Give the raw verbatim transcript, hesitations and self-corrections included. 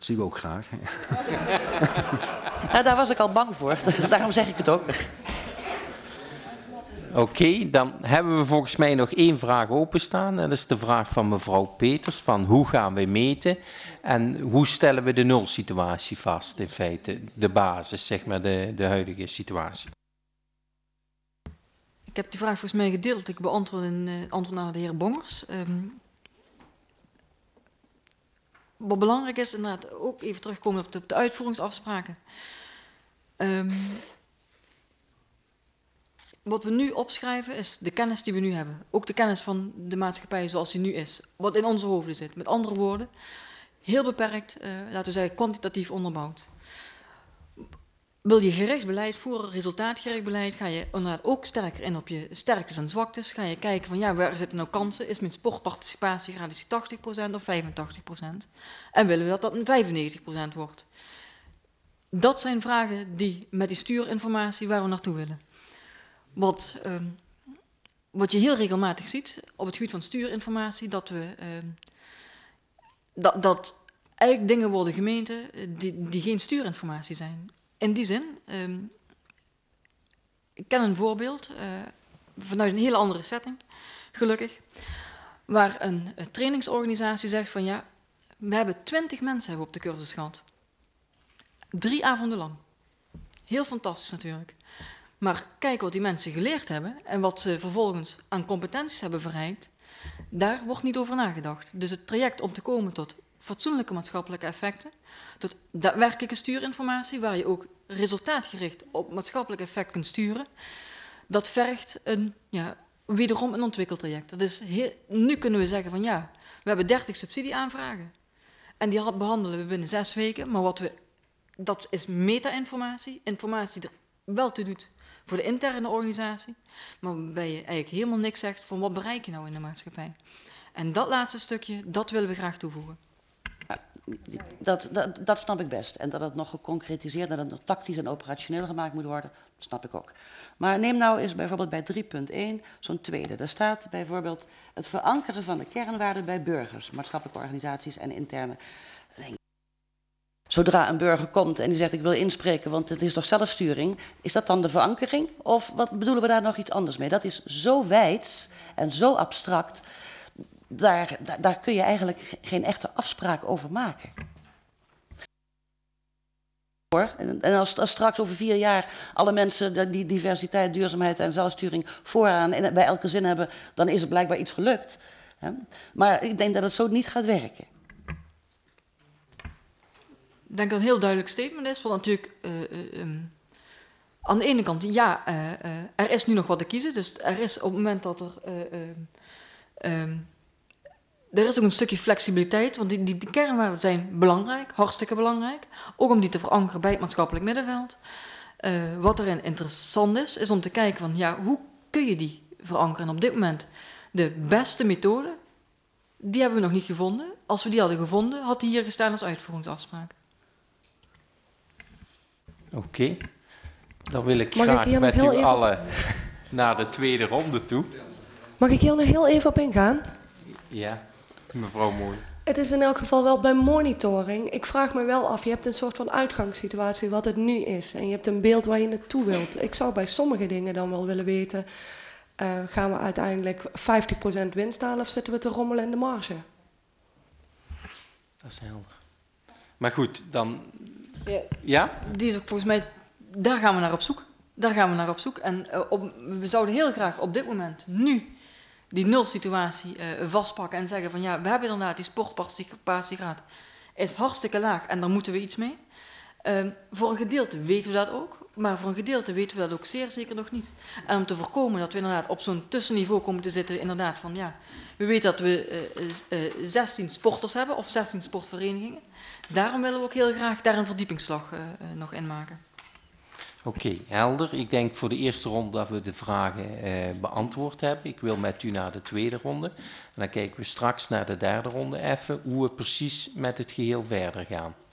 zie ik ook graag. Ja, daar was ik al bang voor, daarom zeg ik het ook. Oké, okay, dan hebben we volgens mij nog één vraag openstaan. En dat is de vraag van mevrouw Peters, van hoe gaan we meten en hoe stellen we de nulsituatie vast in feite, de basis, zeg maar, de, de huidige situatie. Ik heb die vraag volgens mij gedeeld. Ik beantwoord in uh, antwoord naar de heer Bongers. Um, wat belangrijk is, inderdaad, ook even terugkomen op de, op de uitvoeringsafspraken. Um, wat we nu opschrijven is de kennis die we nu hebben. Ook de kennis van de maatschappij zoals die nu is. Wat in onze hoofden zit. Met andere woorden, heel beperkt, uh, laten we zeggen, kwantitatief onderbouwd. Wil je gericht beleid voeren, resultaatgericht beleid, ga je inderdaad ook sterker in op je sterktes en zwaktes. Ga je kijken van ja, waar zitten nou kansen? Is mijn sportparticipatiegraad is die tachtig procent of vijfentachtig procent? En willen we dat dat een vijfennegentig procent wordt? Dat zijn vragen die met die stuurinformatie waar we naartoe willen. Wat, uh, wat je heel regelmatig ziet op het gebied van stuurinformatie, dat we uh, dat, dat eigenlijk dingen worden gemeten die, die geen stuurinformatie zijn. In die zin, um, ik ken een voorbeeld uh, vanuit een hele andere setting, gelukkig, waar een, een trainingsorganisatie zegt van ja, we hebben twintig mensen hebben op de cursus gehad. Drie avonden lang. Heel fantastisch natuurlijk. Maar kijk wat die mensen geleerd hebben en wat ze vervolgens aan competenties hebben verrijkt, daar wordt niet over nagedacht. Dus het traject om te komen tot fatsoenlijke maatschappelijke effecten, tot daadwerkelijke stuurinformatie, waar je ook resultaatgericht op maatschappelijk effect kunt sturen, dat vergt een, ja, wederom een ontwikkeltraject. Dat is heel, nu kunnen we zeggen van ja, we hebben dertig subsidieaanvragen en die behandelen we binnen zes weken, maar wat we, dat is meta-informatie, informatie die er wel toe doet voor de interne organisatie, maar waarbij je eigenlijk helemaal niks zegt van wat bereik je nou in de maatschappij. En dat laatste stukje, dat willen we graag toevoegen. Dat, dat, dat snap ik best. En dat het nog geconcretiseerd en dat het tactisch en operationeel gemaakt moet worden, dat snap ik ook. Maar neem nou eens bijvoorbeeld bij drie punt één zo'n tweede. Daar staat bijvoorbeeld het verankeren van de kernwaarden bij burgers, maatschappelijke organisaties en interne. Zodra een burger komt en die zegt ik wil inspreken, want het is toch zelfsturing, is dat dan de verankering? Of wat bedoelen we daar nog iets anders mee? Dat is zo wijds en zo abstract. Daar, daar, daar kun je eigenlijk geen echte afspraak over maken. En, en als, als straks over vier jaar alle mensen die diversiteit, duurzaamheid en zelfsturing vooraan in, bij elke zin hebben, dan is er blijkbaar iets gelukt. Hè? Maar ik denk dat het zo niet gaat werken. Ik denk dat een heel duidelijk statement is, want natuurlijk uh, uh, um, aan de ene kant, ja, uh, uh, er is nu nog wat te kiezen. Dus er is op het moment dat er... Uh, uh, um, Er is ook een stukje flexibiliteit, want die, die, die kernwaarden zijn belangrijk, hartstikke belangrijk. Ook om die te verankeren bij het maatschappelijk middenveld. Uh, wat erin interessant is, is om te kijken van, ja, hoe kun je die verankeren? En op dit moment, de beste methode, die hebben we nog niet gevonden. Als we die hadden gevonden, had die hier gestaan als uitvoeringsafspraak. Oké, okay. Dan wil ik Mag graag ik met u even... allen naar de tweede ronde toe. Mag ik hier nog heel even op ingaan? Ja. Mevrouw Mooi. Het is in elk geval wel bij monitoring. Ik vraag me wel af, je hebt een soort van uitgangssituatie wat het nu is. En je hebt een beeld waar je naartoe wilt. Ik zou bij sommige dingen dan wel willen weten, uh, gaan we uiteindelijk vijftig procent winst halen of zitten we te rommelen in de marge? Dat is helder. Maar goed, dan... Ja? Ja? Die is ook volgens mij, daar gaan we naar op zoek. Daar gaan we naar op zoek. En uh, op, we zouden heel graag op dit moment, nu, die nulsituatie uh, vastpakken en zeggen van ja, we hebben inderdaad die sportparticipatiegraad is hartstikke laag en daar moeten we iets mee. Uh, voor een gedeelte weten we dat ook, maar voor een gedeelte weten we dat ook zeer zeker nog niet. En om te voorkomen dat we inderdaad op zo'n tussenniveau komen te zitten, inderdaad van ja, we weten dat we uh, uh, zestien sporters hebben of zestien sportverenigingen. Daarom willen we ook heel graag daar een verdiepingsslag uh, uh, nog in maken. Oké, okay, helder. Ik denk voor de eerste ronde dat we de vragen eh, beantwoord hebben. Ik wil met u naar de tweede ronde. En dan kijken we straks naar de derde ronde even hoe we precies met het geheel verder gaan.